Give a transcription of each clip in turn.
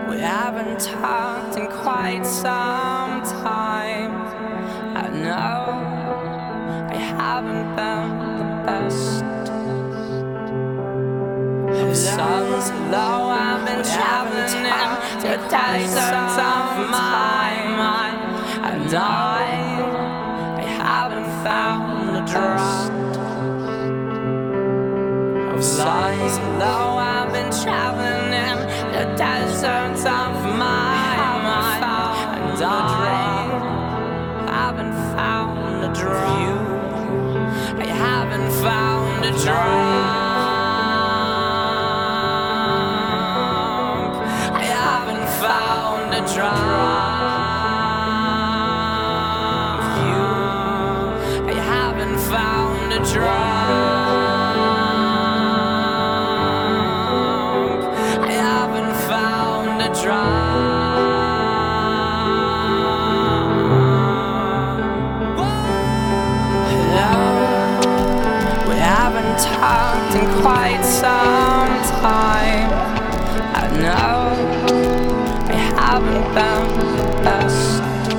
We haven't talked in quite some time. I know I haven't been the best. The sun's low, I've been traveling in the deserts of my mind. And I haven't found the trust. The sun's low, I've been traveling in the deserts of my mind. And I haven't found a drop. I haven't found a drop. I haven't found a drop. I haven't found a drop. I haven't found a drop. We haven't talked in quite some time. I know I haven't been the best.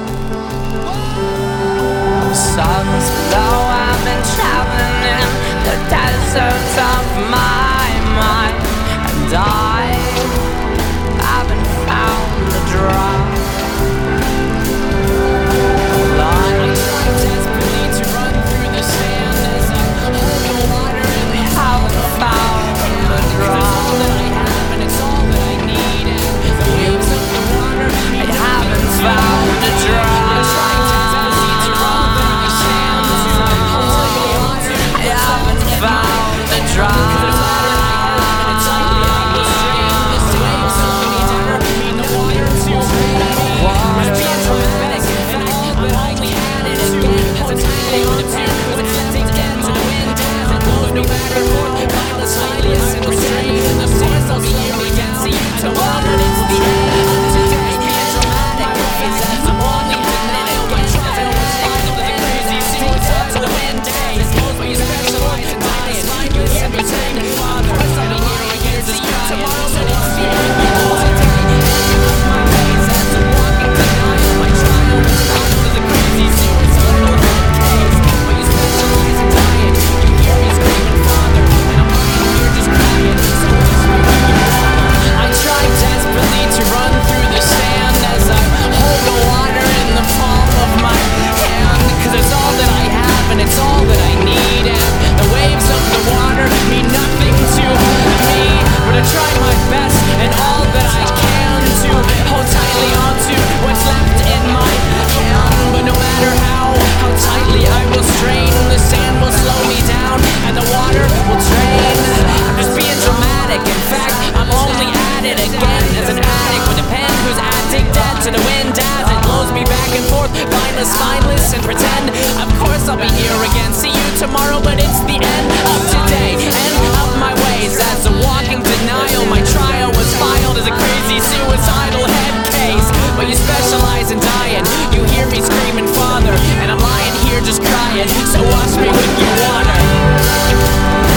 The sun's low, I've been traveling in the deserts of my mind. And I haven't found a drop. I tried desperately to run through the sand as I hold the water in the haven't found a drop. I have and it's all that I need. And the waves of the water, I haven't found a drop. I tried desperately to run through the sand as I hold the water. I haven't found a drop. Spineless and pretend, of course I'll be here again. See you tomorrow, but it's the end of today, end of my ways. As a walking denial, my trial was filed as a crazy suicidal head case. But you specialize in dying, you hear me screaming Father, and I'm lying here just crying. So wash me with your water.